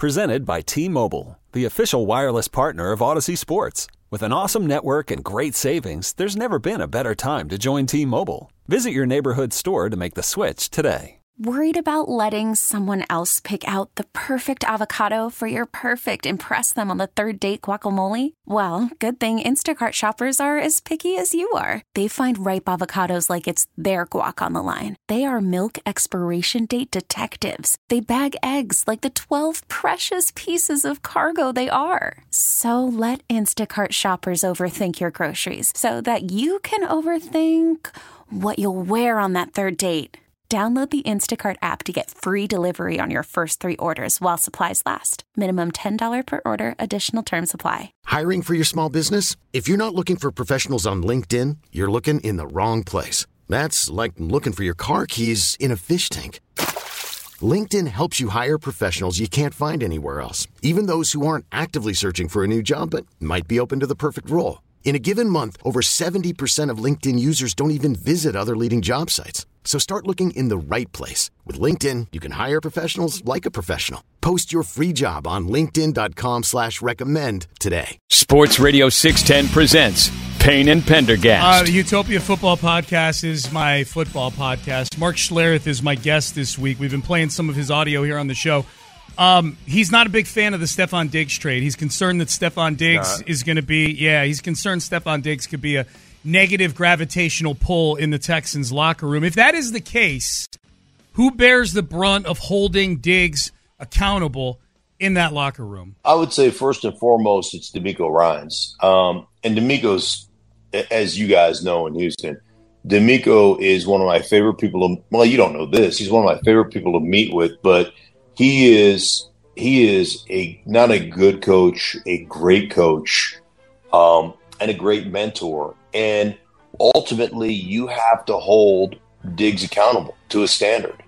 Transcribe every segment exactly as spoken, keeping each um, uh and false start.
Presented by T-Mobile, the official wireless partner of Odyssey Sports. With an awesome network and great savings, there's never been a better time to join T-Mobile. Visit your neighborhood store to make the switch today. Worried about letting someone else pick out the perfect avocado for your perfect impress them on the third date guacamole? Well, good thing Instacart shoppers are as picky as you are. They find ripe avocados like it's their guac on the line. They are milk expiration date detectives. They bag eggs like the twelve precious pieces of cargo they are. So let Instacart shoppers overthink your groceries so that you can overthink what you'll wear on that third date. Download the Instacart app to get free delivery on your first three orders while supplies last. Minimum ten dollars per order. Additional terms apply. Hiring for your small business? If you're not looking for professionals on LinkedIn, you're looking in the wrong place. That's like looking for your car keys in a fish tank. LinkedIn helps you hire professionals you can't find anywhere else, even those who aren't actively searching for a new job but might be open to the perfect role. In a given month, over seventy percent of LinkedIn users don't even visit other leading job sites. So start looking in the right place. With LinkedIn, you can hire professionals like a professional. Post your free job on linkedin.com slash recommend today. Sports Radio six ten presents Payne and Pendergast. Uh, the Utopia Football Podcast is my football podcast. Mark Schlereth is my guest this week. We've been playing some of his audio here on the show. Um, he's not a big fan of the Stefon Diggs trade. He's concerned that Stefon Diggs not. is going to be, yeah, he's concerned Stefon Diggs could be a negative gravitational pull in the Texans' locker room. If that is the case, who bears the brunt of holding Diggs accountable in that locker room? I would say first and foremost, it's DeMeco Ryans. Um, and DeMeco's, as you guys know in Houston, DeMeco is one of my favorite people to, well, you don't know this. He's one of my favorite people to meet with, but he is he is a not a good coach, a great coach, um, and a great mentor. And ultimately, you have to hold Diggs accountable to a standard.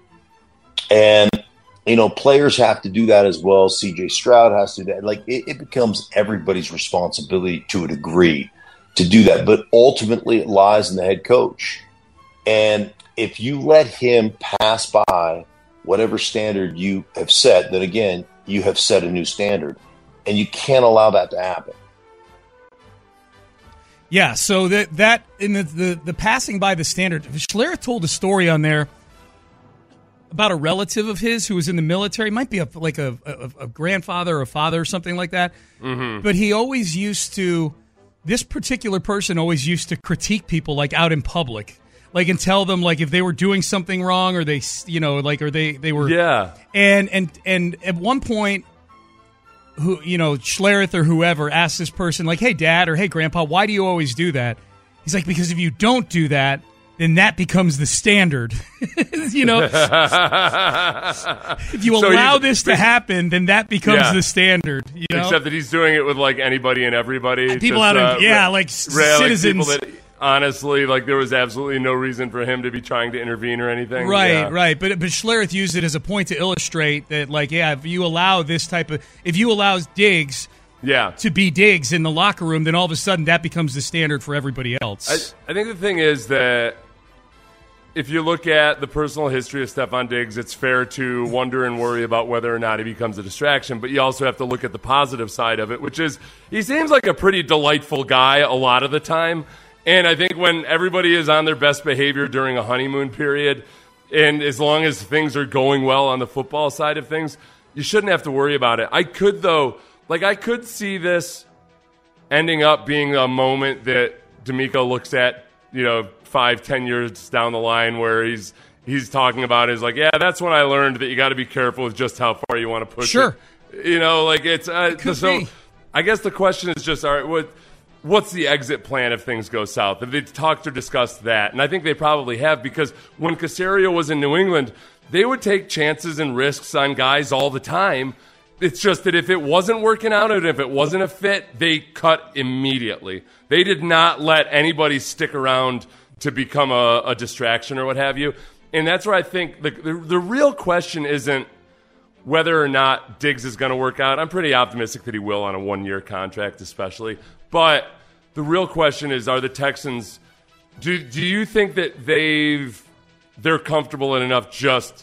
And, you know, players have to do that as well. C J Stroud has to do that. Like, it, it becomes everybody's responsibility to a degree to do that. But ultimately, it lies in the head coach. And if you let him pass by whatever standard you have set, then again, you have set a new standard. And you can't allow that to happen. Yeah, so that that in the, the, the passing by the standard, Schlereth told a story on there about a relative of his who was in the military. Might be a, like a, a, a grandfather or a father or something like that. Mm-hmm. But he always used to, this particular person always used to critique people like out in public, like and tell them like if they were doing something wrong or they, you know, like or they they were yeah. And and and at one point, who you know, Schlereth or whoever asked this person, like, hey, Dad, or hey, Grandpa, why do you always do that? He's like, because if you don't do that, then that becomes the standard. you know? If you so allow this to happen, then that becomes yeah. the standard. You know? Except that he's doing it with, like, anybody and everybody. And people just, out of, uh, yeah, like rare, citizens. Like people that, honestly, like, there was absolutely no reason for him to be trying to intervene or anything. Right, yeah. right. But but Schlereth used it as a point to illustrate that, like, yeah, if you allow this type of, if you allow Diggs yeah. to be Diggs in the locker room, then all of a sudden that becomes the standard for everybody else. I, I think the thing is that if you look at the personal history of Stefon Diggs, it's fair to wonder and worry about whether or not he becomes a distraction, but you also have to look at the positive side of it, which is he seems like a pretty delightful guy a lot of the time. And I think when everybody is on their best behavior during a honeymoon period, and as long as things are going well on the football side of things, you shouldn't have to worry about it. I could, though, like I could see this ending up being a moment that DeMeco looks at, you know, five, ten years down the line where he's he's talking about is like, yeah, that's when I learned that you got to be careful with just how far you want to push sure. it. You know, like it's uh, it could so. Be. I guess the question is just, all right, what what's the exit plan if things go south? Have they talked or discussed that? And I think they probably have, because when Caserio was in New England, they would take chances and risks on guys all the time. It's just that if it wasn't working out and if it wasn't a fit, they cut immediately. They did not let anybody stick around to become a, a distraction or what have you. And that's where I think the, the, the real question isn't whether or not Diggs is going to work out. I'm pretty optimistic that he will on a one-year contract especially. But the real question is, are the Texans, do do you think that they've, they're comfortable enough just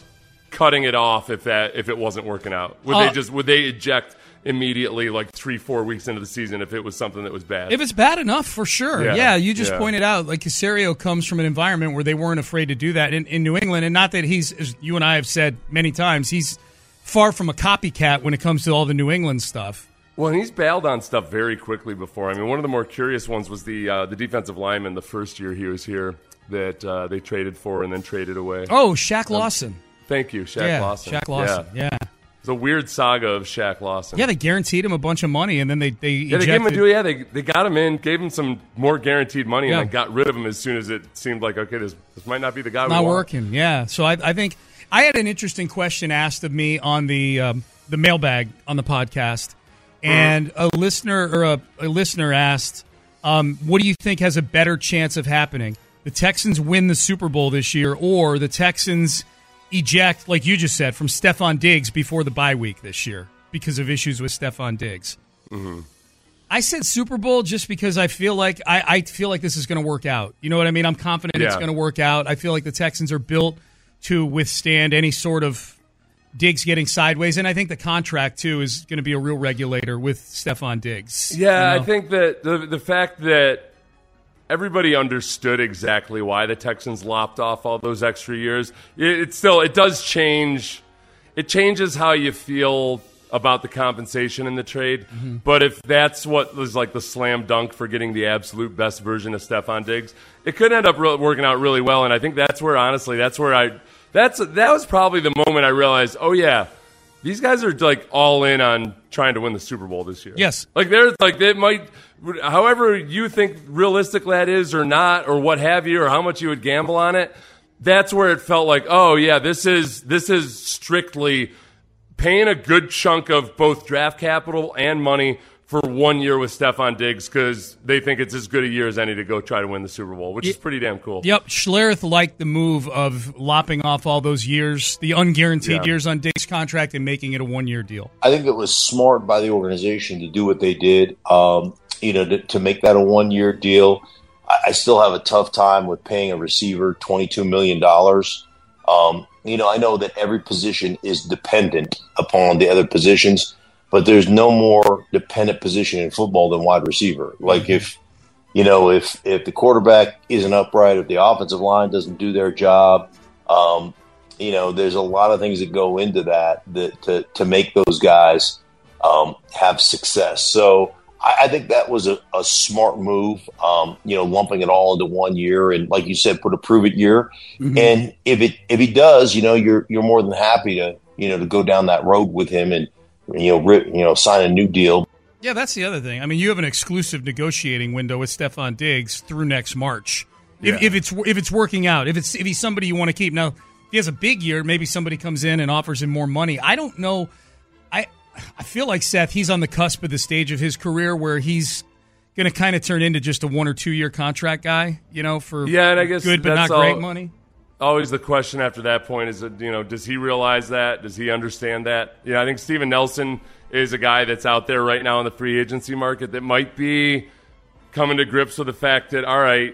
cutting it off if that if it wasn't working out? Would uh, they just would they eject immediately, like three, four weeks into the season, if it was something that was bad? If it's bad enough, for sure. Yeah, yeah you just yeah. pointed out, like, Caserio comes from an environment where they weren't afraid to do that in, in New England, and not that he's, as you and I have said many times, he's far from a copycat when it comes to all the New England stuff. Well, and he's bailed on stuff very quickly before. I mean, one of the more curious ones was the uh, the defensive lineman the first year he was here that uh, they traded for and then traded away. Oh, Shaq Lawson. Um, thank you, Shaq yeah, Lawson. Shaq Lawson, yeah. yeah. It's a weird saga of Shaq Lawson. Yeah, they guaranteed him a bunch of money, and then they they yeah ejected. they gave him a, yeah they they got him in, gave him some more guaranteed money, yeah. and then got rid of him as soon as it seemed like, okay, this this might not be the guy. Not we want. working. Yeah, so I I think I had an interesting question asked of me on the um, the mailbag on the podcast, and mm. a listener or a, a listener asked, um, "What do you think has a better chance of happening? The Texans win the Super Bowl this year, or the Texans eject, like you just said, from Stefon Diggs before the bye week this year because of issues with Stefon Diggs?" Mm-hmm. I said Super Bowl just because I feel like I, I feel like this is going to work out. You know what I mean? I'm confident yeah. it's going to work out. I feel like the Texans are built to withstand any sort of Diggs getting sideways, and I think the contract too is going to be a real regulator with Stefon Diggs. Yeah, you know? I think that the the fact that everybody understood exactly why the Texans lopped off all those extra years. It, it still, it does change. It changes how you feel about the compensation in the trade. Mm-hmm. But if that's what was like the slam dunk for getting the absolute best version of Stefon Diggs, it could end up re- working out really well. And I think that's where, honestly, that's where I, that's, that was probably the moment I realized, oh yeah, these guys are like all in on trying to win the Super Bowl this year. Yes. Like they're like, they might, however you think realistic that is or not, or what have you, or how much you would gamble on it, that's where it felt like, oh yeah, this is this is strictly paying a good chunk of both draft capital and money for one year with Stefon Diggs because they think it's as good a year as any to go try to win the Super Bowl, which is pretty damn cool. Yep, Schlereth liked the move of lopping off all those years, the unguaranteed yeah. years on Diggs' contract, and making it a one-year deal. I think it was smart by the organization to do what they did. Um, you know, to, to make that a one-year deal. I, I still have a tough time with paying a receiver twenty-two million dollars. Um, you know, I know that every position is dependent upon the other positions, but there's no more dependent position in football than wide receiver. Like if, you know, if, if the quarterback isn't upright, if the offensive line doesn't do their job, um, you know, there's a lot of things that go into that, that to, to make those guys um, have success. So I, I think that was a, a smart move, um, you know, lumping it all into one year. And like you said, put a prove it year. Mm-hmm. And if it, if he does, you know, you're, you're more than happy to, you know, to go down that road with him and, you know, rip, you know, sign a new deal. Yeah, that's the other thing. I mean, you have an exclusive negotiating window with Stefon Diggs through next March. Yeah. If, if it's if it's working out, if it's if he's somebody you want to keep. Now, if he has a big year, maybe somebody comes in and offers him more money. I don't know. I I feel like Seth, he's on the cusp of the stage of his career where he's going to kind of turn into just a one or two year contract guy. You know, for yeah, and I guess good but not all, great money. Always the question after that point is, you know, does he realize that? Does he understand that? You know, I think Steven Nelson is a guy that's out there right now in the free agency market that might be coming to grips with the fact that, all right,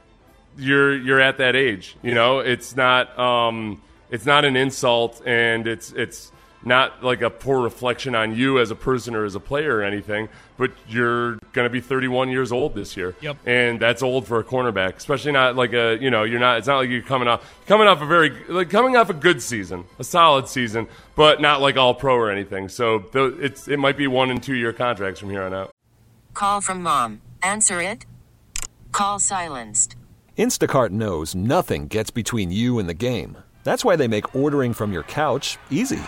you're you're at that age. You know, it's not um, it's not an insult, and it's it's not like a poor reflection on you as a person or as a player or anything, but you're going to be thirty-one years old this year. Yep. And that's old for a cornerback, especially not like a, you know, you're not, it's not like you're coming off, coming off a very, like coming off a good season, a solid season, but not like all pro or anything. So it's, it might be one and two year contracts from here on out. Call from mom. Answer it. Call silenced. Instacart knows nothing gets between you and the game. That's why they make ordering from your couch easy.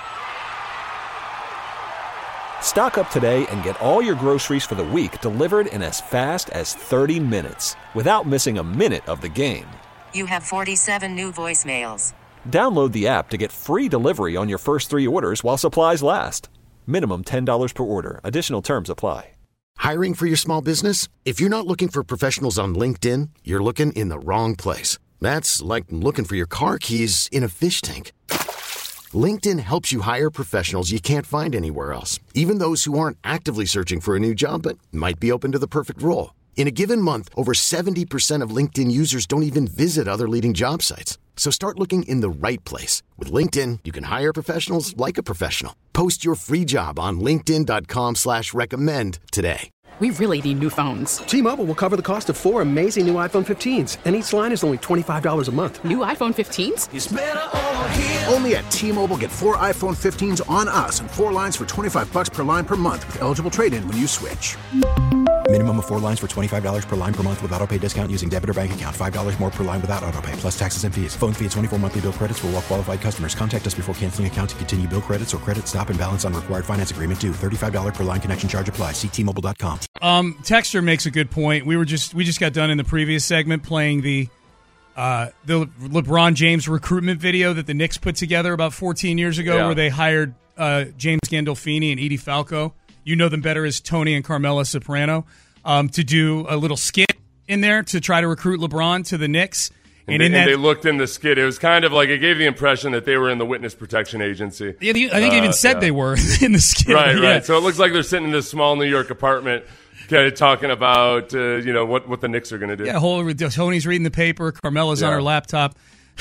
Stock up today and get all your groceries for the week delivered in as fast as thirty minutes without missing a minute of the game. You have forty-seven new voicemails. Download the app to get free delivery on your first three orders while supplies last. Minimum ten dollars per order. Additional terms apply. Hiring for your small business? If you're not looking for professionals on LinkedIn, you're looking in the wrong place. That's like looking for your car keys in a fish tank. LinkedIn helps you hire professionals you can't find anywhere else, even those who aren't actively searching for a new job but might be open to the perfect role. In a given month, over seventy percent of LinkedIn users don't even visit other leading job sites. So start looking in the right place. With LinkedIn, you can hire professionals like a professional. Post your free job on linkedin dot com slash recommend today. We really need new phones. T-Mobile will cover the cost of four amazing new iPhone fifteens, and each line is only twenty-five dollars a month. New iPhone fifteens? It's better over here. Only at T-Mobile, get four iPhone fifteens on us and four lines for twenty-five bucks per line per month with eligible trade-in when you switch. Minimum of four lines for twenty-five dollars per line per month with autopay discount using debit or bank account. five dollars more per line without autopay, plus taxes and fees. Phone fee at twenty-four monthly bill credits for well-qualified customers. Contact us before canceling account to continue bill credits or credit stop and balance on required finance agreement due. thirty-five dollars per line connection charge applies. See T Mobile dot com. Um, Texter makes a good point. We were just we just got done in the previous segment playing the uh, the LeBron James recruitment video that the Knicks put together about fourteen years ago, yeah. where they hired uh, James Gandolfini and Edie Falco. You know them better as Tony and Carmela Soprano. Um, to do a little skit in there to try to recruit LeBron to the Knicks. And, and, they, in that, and they looked in the skit. It was kind of like it gave the impression that they were in the Witness Protection Agency. Yeah, I think uh, even said yeah. they were in the skit. Right, yeah. right. So it looks like they're sitting in this small New York apartment kind of talking about, uh, you know, what, what the Knicks are going to do. Yeah, whole, Tony's reading the paper. Carmela's yeah. on her laptop.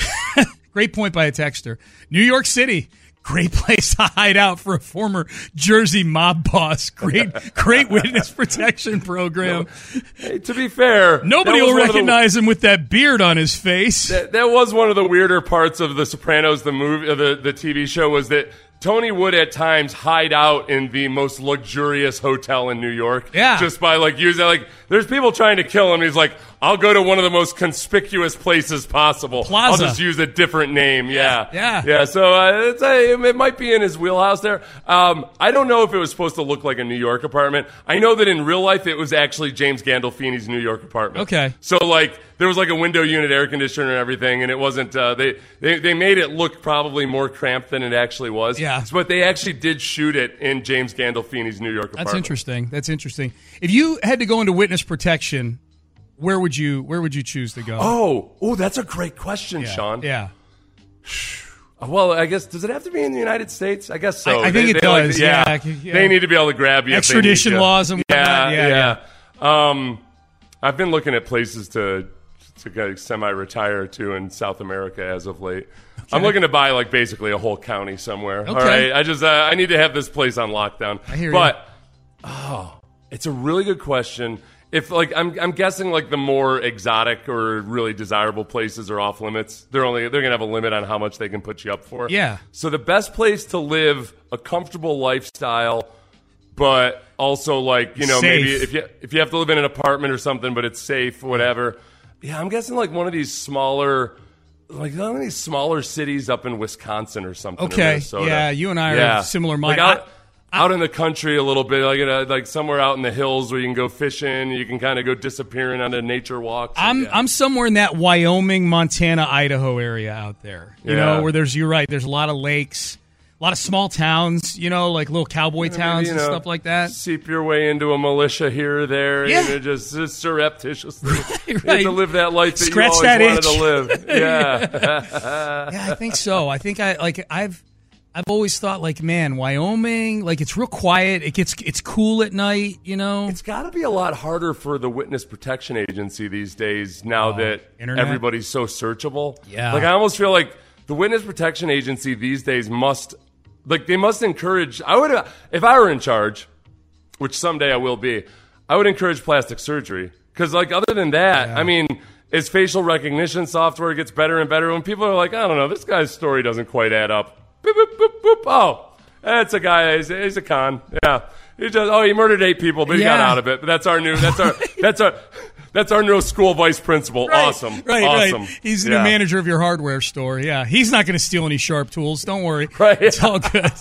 Great point by a texter. New York City. Great place to hide out for a former Jersey mob boss. Great, great witness protection program. No, hey, to be fair, nobody will recognize the, him with that beard on his face. That, that was one of the weirder parts of The Sopranos, the movie, uh, the the T V show, was that Tony would at times hide out in the most luxurious hotel in New York. Yeah. Just by like using, like, there's people trying to kill him. He's like, I'll go to one of the most conspicuous places possible. Plaza. I'll just use a different name. Yeah. Yeah. Yeah. So uh, it's a, it might be in his wheelhouse there. Um, I don't know if it was supposed to look like a New York apartment. I know that in real life it was actually James Gandolfini's New York apartment. Okay. So like there was like a window unit, air conditioner and everything, and it wasn't, uh, they, they, they made it look probably more cramped than it actually was. Yeah. But they actually did shoot it in James Gandolfini's New York apartment. That's interesting. That's interesting. If you had to go into witness protection, where would you where would you choose to go? Oh, oh, that's a great question, yeah. Sean. Yeah. Well, I guess, does it have to be in the United States? I guess so. I, I think they, it they does. Like, yeah. Yeah, yeah. They need to be able to grab you. Extradition laws and whatnot. Yeah, yeah, yeah. yeah. Um, I've been looking at places to to kind of semi-retire to in South America as of late. Okay. I'm looking to buy like basically a whole county somewhere. Okay. All right. I just uh, I need to have this place on lockdown. I hear but, you. oh, it's a really good question. If like I'm, I'm guessing like the more exotic or really desirable places are off limits. They're only they're gonna have a limit on how much they can put you up for. Yeah. So the best place to live a comfortable lifestyle, but also like you know safe. maybe if you if you have to live in an apartment or something, but it's safe, whatever. Yeah, I'm guessing like one of these smaller, like one of these smaller cities up in Wisconsin or something. Okay. Or Minnesota. Yeah, you and I yeah. are similar mind. Like out, I, out in the country a little bit, like in a, like somewhere out in the hills where you can go fishing, you can kind of go disappearing on a nature walk. So, I'm yeah. I'm somewhere in that Wyoming, Montana, Idaho area out there. You Yeah. know, where there's you're right, there's a lot of lakes, a lot of small towns, you know, like little cowboy Maybe, towns you and know, stuff like that. Seep your way into a militia here or there, Yeah. and you just, just surreptitiously Right, you have right. to live that life that Scratch you always that wanted itch. to live. Yeah. Yeah, I think so. I think I like I've I've always thought like, man, Wyoming, like it's real quiet. It gets it's cool at night, you know. It's got to be a lot harder for the Witness Protection Agency these days now Oh, that internet? everybody's so searchable. Yeah. Like I almost feel like the Witness Protection Agency these days must like they must encourage I would if I were in charge, which someday I will be, I would encourage plastic surgery cuz like other than that, Yeah. I mean, as facial recognition software gets better and better when people are like, I don't know, this guy's story doesn't quite add up. Boop, boop, boop, boop. Oh, that's a guy. He's, he's a con. Yeah. He just, oh, he murdered eight people, but he Yeah. got out of it. But that's our new. That's our. That's our. That's our new school vice principal. Right, Awesome. Right, awesome. right. He's the yeah. new manager of your hardware store. Yeah, he's not going to steal any sharp tools. Don't worry. Right. It's all good.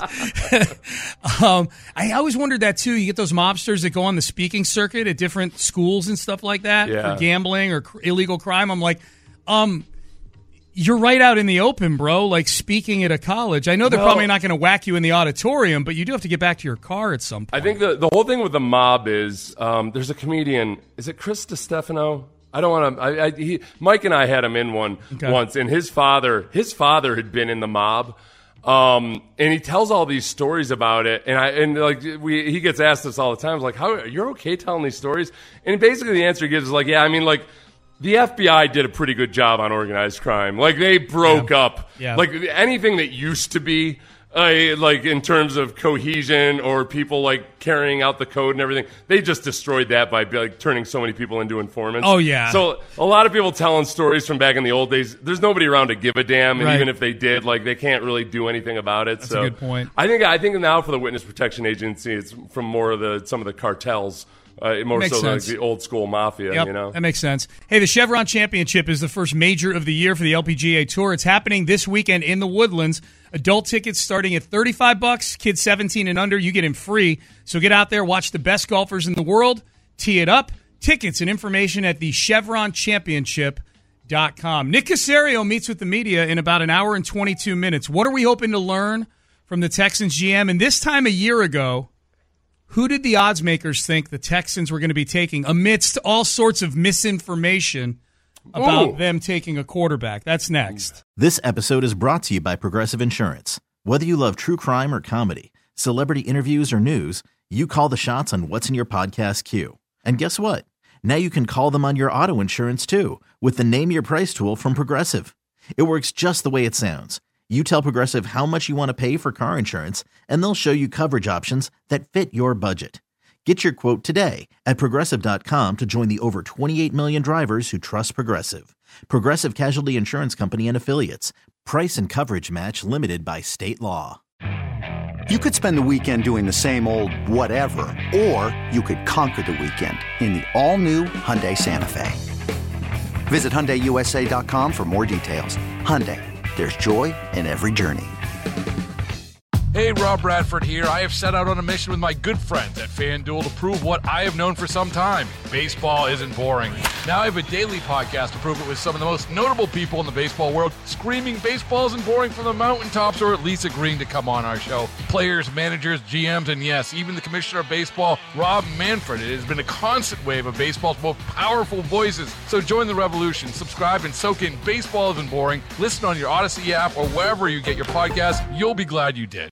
um, I always wondered that too. You get those mobsters that go on the speaking circuit at different schools and stuff like that Yeah. for gambling or cr- illegal crime. I'm like, um, you're right out in the open, bro. Like speaking at a college. I know they're Well- probably not going to whack you in the auditorium, but you do have to get back to your car at some point. I think the the whole thing with the mob is um, there's a comedian. Is it Chris DiStefano? I don't want to. I, I, he, Mike and I had him in one Okay. once, and his father, his father had been in the mob, um, and he tells all these stories about it. And I and like we, he gets asked this all the time. It's like, how you're okay telling these stories? And basically, the answer he gives is like, yeah, I mean, like the F B I did a pretty good job on organized crime. Like, they broke yeah. up. Yeah. Like, anything that used to be, uh, like, in terms of cohesion or people, like, carrying out the code and everything, they just destroyed that by, like, turning so many people into informants. Oh, yeah. So, a lot of people telling stories from back in the old days, there's nobody around to give a damn, and Right. even if they did, like, they can't really do anything about it. That's so, a good point. I think, I think now for the Witness Protection Agency, it's from more of the, some of the cartels. Uh, more Makes so than like sense. the old school mafia, Yep, you know? that makes sense. Hey, the Chevron Championship is the first major of the year for the L P G A Tour. It's happening this weekend in the Woodlands. Adult tickets starting at thirty-five bucks. Kids seventeen and under, you get in free. So get out there, watch the best golfers in the world, tee it up. Tickets and information at the chevron championship dot com. Nick Caserio meets with the media in about an hour and twenty-two minutes. What are we hoping to learn from the Texans G M? And this time a year ago, who did the odds makers think the Texans were going to be taking amidst all sorts of misinformation about Ooh. them taking a quarterback? That's next. This episode is brought to you by Progressive Insurance. Whether you love true crime or comedy, celebrity interviews or news, you call the shots on what's in your podcast queue. And guess what? Now you can call them on your auto insurance too with the Name Your Price tool from Progressive. It works just the way it sounds. You tell Progressive how much you want to pay for car insurance, and they'll show you coverage options that fit your budget. Get your quote today at Progressive dot com to join the over twenty-eight million drivers who trust Progressive. Progressive Casualty Insurance Company and Affiliates. Price and coverage match limited by state law. You could spend the weekend doing the same old whatever, or you could conquer the weekend in the all-new Hyundai Santa Fe. Visit Hyundai U S A dot com for more details. Hyundai. There's joy in every journey. Hey, Rob Bradford here. I have set out on a mission with my good friends at FanDuel to prove what I have known for some time. Baseball isn't boring. Now I have a daily podcast to prove it with some of the most notable people in the baseball world, screaming baseball isn't boring from the mountaintops, or at least agreeing to come on our show. Players, managers, G Ms, and yes, even the commissioner of baseball, Rob Manfred. It has been a constant wave of baseball's most powerful voices. So join the revolution. Subscribe and soak in Baseball Isn't Boring. Listen on your Odyssey app or wherever you get your podcasts. You'll be glad you did.